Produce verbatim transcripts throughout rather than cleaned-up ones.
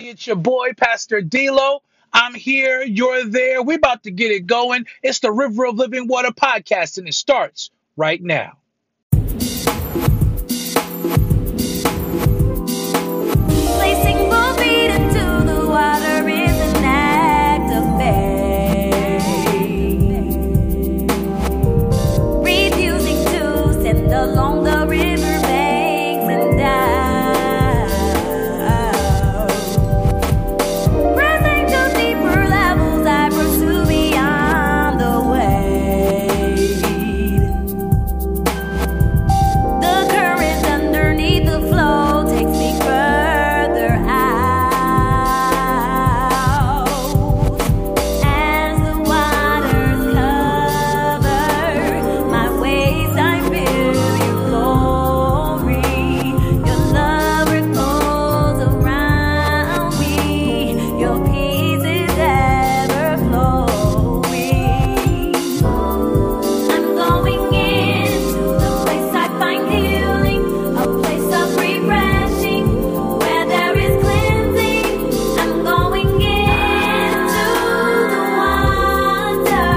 It's your boy, Pastor D'Lo. I'm here, you're there. We're about to get it going. It's the River of Living Water podcast, and it starts right now. Placing full feet into the water is an act of faith. Refusing to send along the river banks and down. Pressing to deeper levels, I pursue beyond the wave. The current underneath the flow takes me further out. As the waters cover my waist, I feel your glory. Your love ripples around me. Your peace is ever flowing. I'm going into the place I find healing, a place of refreshing, where there is cleansing. I'm going into the water.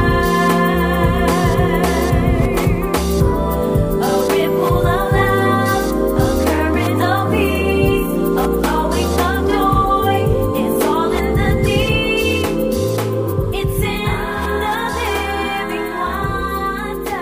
A ripple of love, a current of peace, a flowing of joy. It's all in the deep. It's in the living water.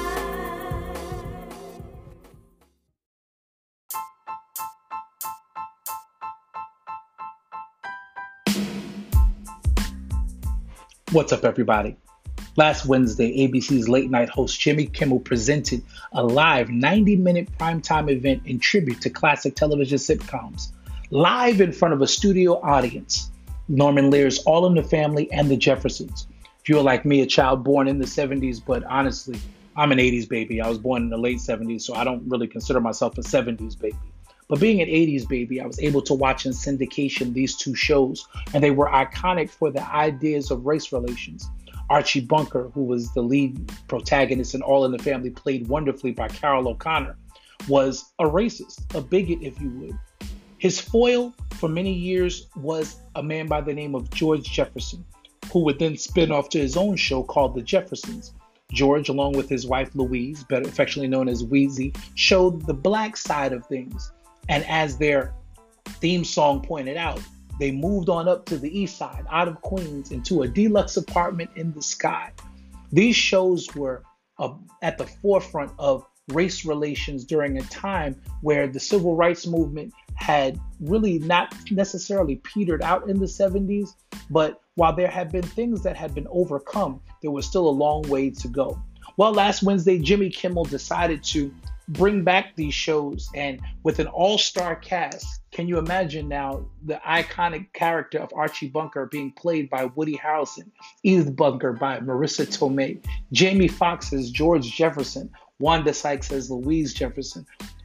What's up, everybody? Last Wednesday, A B C's late night host Jimmy Kimmel presented a live ninety minute primetime event in tribute to classic television sitcoms, live in front of a studio audience. Norman Lear's All in the Family and The Jeffersons. If you're like me, a child born in the seventies, but honestly, I'm an eighties baby. I was born in the late seventies, so I don't really consider myself a seventies baby. But being an eighties baby, I was able to watch in syndication these two shows, and they were iconic for the ideas of race relations. Archie Bunker, who was the lead protagonist in All in the Family, played wonderfully by Carol O'Connor, was a racist, a bigot, if you would. His foil for many years was a man by the name of George Jefferson, who would then spin off to his own show called The Jeffersons. George, along with his wife Louise, better affectionately known as Weezy, showed the black side of things. And as their theme song pointed out, they moved on up to the east side, out of Queens, into a deluxe apartment in the sky. These shows were uh, at the forefront of race relations during a time where the civil rights movement had really not necessarily petered out in the seventies, but while there had been things that had been overcome, there was still a long way to go. Well, last Wednesday, Jimmy Kimmel decided to bring back these shows, and with an all-star cast, can you imagine now the iconic character of Archie Bunker being played by Woody Harrelson, Edith Bunker by Marissa Tomei, Jamie Foxx as George Jefferson, Wanda Sykes as Louise Jefferson.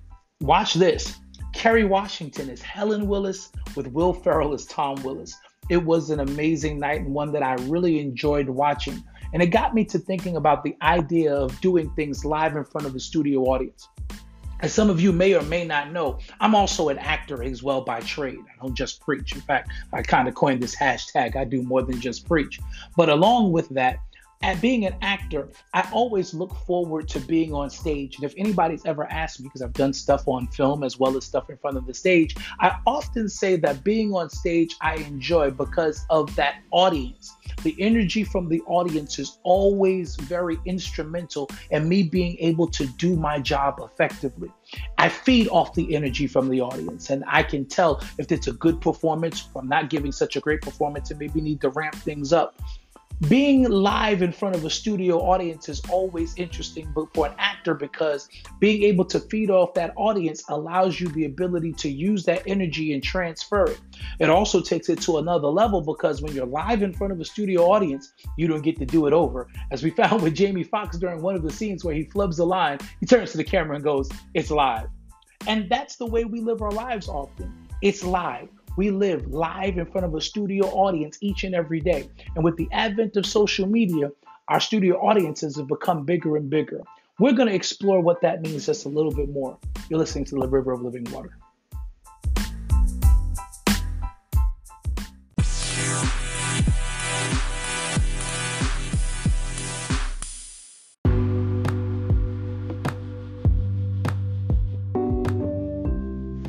Watch this. Kerry Washington as Helen Willis with Will Ferrell as Tom Willis. It was an amazing night and one that I really enjoyed watching. And it got me to thinking about the idea of doing things live in front of a studio audience. As some of you may or may not know, I'm also an actor as well by trade. I don't just preach. In fact, I kind of coined this hashtag, I do more than just preach. But along with that, at being an actor, I always look forward to being on stage. And if anybody's ever asked me, because I've done stuff on film as well as stuff in front of the stage, I often say that being on stage I enjoy because of that audience. The energy from the audience is always very instrumental in me being able to do my job effectively. I feed off the energy from the audience, and I can tell if it's a good performance, if I'm not giving such a great performance and maybe need to ramp things up. Being live in front of a studio audience is always interesting, but for an actor, because being able to feed off that audience allows you the ability to use that energy and transfer it. It also takes it to another level, because when you're live in front of a studio audience, you don't get to do it over. As we found with Jamie Foxx during one of the scenes where he flubs a line, he turns to the camera and goes, "It's live." And that's the way we live our lives often. It's live. We live live in front of a studio audience each and every day. And with the advent of social media, our studio audiences have become bigger and bigger. We're going to explore what that means just a little bit more. You're listening to The River of Living Water.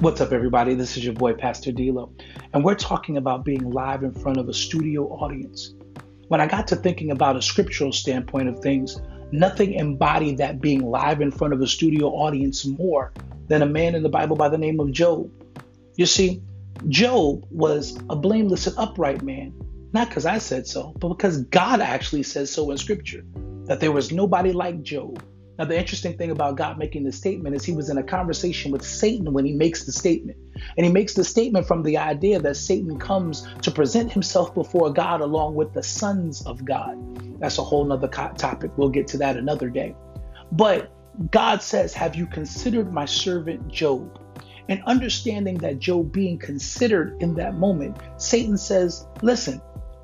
What's up, everybody? This is your boy, Pastor D'Lo, and we're talking about being live in front of a studio audience. When I got to thinking about a scriptural standpoint of things, nothing embodied that being live in front of a studio audience more than a man in the Bible by the name of Job. You see, Job was a blameless and upright man, not because I said so, but because God actually says so in scripture, that there was nobody like Job. Now, the interesting thing about God making this statement is he was in a conversation with Satan when he makes the statement. And he makes the statement from the idea that Satan comes to present himself before God along with the sons of God. That's a whole nother co- topic. We'll get to that another day. But God says, have you considered my servant Job? And understanding that Job being considered in that moment, Satan says, listen,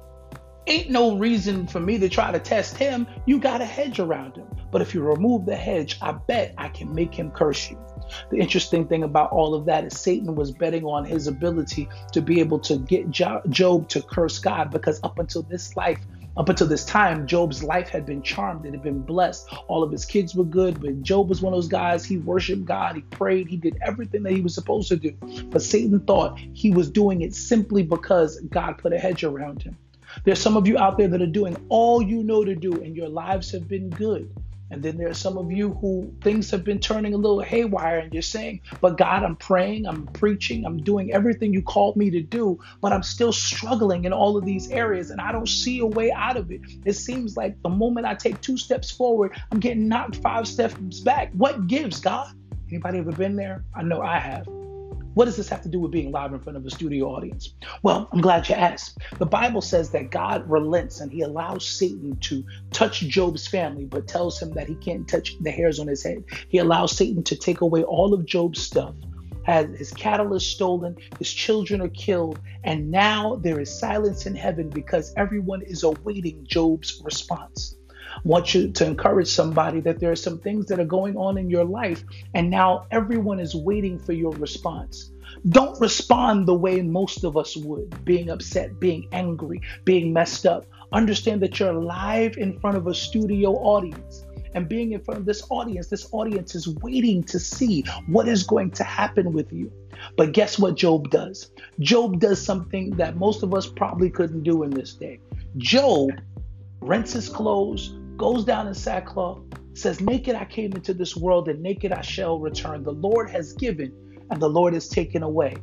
ain't no reason for me to try to test him. You got a hedge around him. But if you remove the hedge, I bet I can make him curse you. The interesting thing about all of that is Satan was betting on his ability to be able to get Jo- Job to curse God, because up until this life, up until this time, Job's life had been charmed. It had been blessed. All of his kids were good. But Job was one of those guys. He worshiped God. He prayed. He did everything that he was supposed to do. But Satan thought he was doing it simply because God put a hedge around him. There's some of you out there that are doing all you know to do, and your lives have been good. And then there are some of you who things have been turning a little haywire, and you're saying, but God, I'm praying, I'm preaching, I'm doing everything you called me to do, but I'm still struggling in all of these areas, and I don't see a way out of it. It seems like the moment I take two steps forward, I'm getting knocked five steps back. What gives, God? Anybody ever been there? I know I have. What does this have to do with being live in front of a studio audience? Well, I'm glad you asked. The Bible says that God relents and he allows Satan to touch Job's family, but tells him that he can't touch the hairs on his head. He allows Satan to take away all of Job's stuff. Has his cattle is stolen, his children are killed, and now there is silence in heaven because everyone is awaiting Job's response. I want you to encourage somebody that there are some things that are going on in your life, and now everyone is waiting for your response. Don't respond the way most of us would, being upset, being angry, being messed up. Understand that you're live in front of a studio audience. And being in front of this audience, this audience is waiting to see what is going to happen with you. But guess what Job does? Job does something that most of us probably couldn't do in this day. Job rents his clothes, goes down in sackcloth, says, naked I came into this world and naked I shall return. The Lord has given and the Lord has taken away.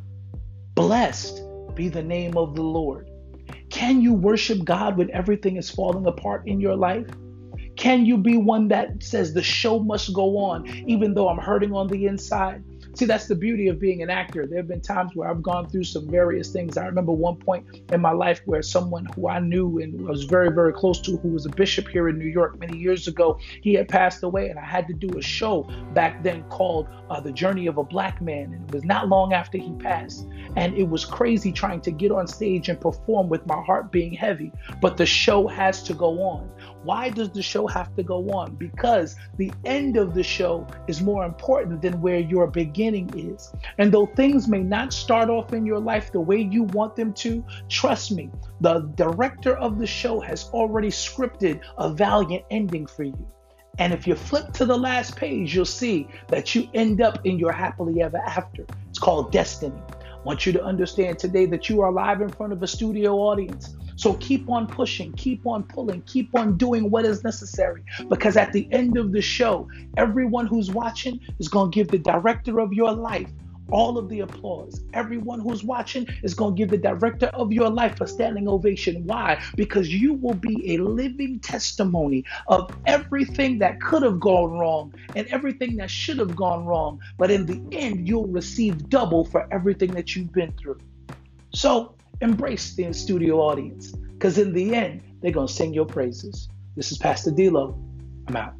Blessed be the name of the Lord. Can you worship God when everything is falling apart in your life? Can you be one that says the show must go on even though I'm hurting on the inside? See, that's the beauty of being an actor. There have been times where I've gone through some various things. I remember one point in my life where someone who I knew and was very, very close to, who was a bishop here in New York many years ago, he had passed away, and I had to do a show back then called uh, The Journey of a Black Man. And it was not long after he passed. And it was crazy trying to get on stage and perform with my heart being heavy. But the show has to go on. Why does the show have to go on? Because the end of the show is more important than where your beginning is. And though things may not start off in your life the way you want them to, trust me, the director of the show has already scripted a valiant ending for you. And if you flip to the last page, you'll see that you end up in your happily ever after. It's called destiny. I want you to understand today that you are live in front of a studio audience. So keep on pushing, keep on pulling, keep on doing what is necessary. Because at the end of the show, everyone who's watching is going to give the director of your life all of the applause. Everyone who's watching is going to give the director of your life a standing ovation. Why? Because you will be a living testimony of everything that could have gone wrong and everything that should have gone wrong. But in the end, you'll receive double for everything that you've been through. So embrace the studio audience, because in the end, they're going to sing your praises. This is Pastor D'Lo. I'm out.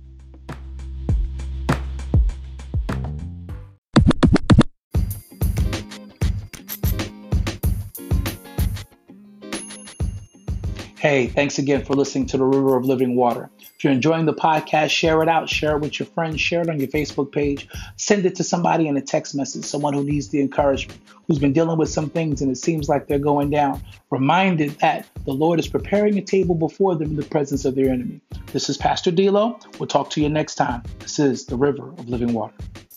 Hey, thanks again for listening to the River of Living Water. If you're enjoying the podcast, share it out, share it with your friends, share it on your Facebook page, send it to somebody in a text message, someone who needs the encouragement, who's been dealing with some things and it seems like they're going down. Reminded that the Lord is preparing a table before them in the presence of their enemy. This is Pastor D'Lo. We'll talk to you next time. This is the River of Living Water.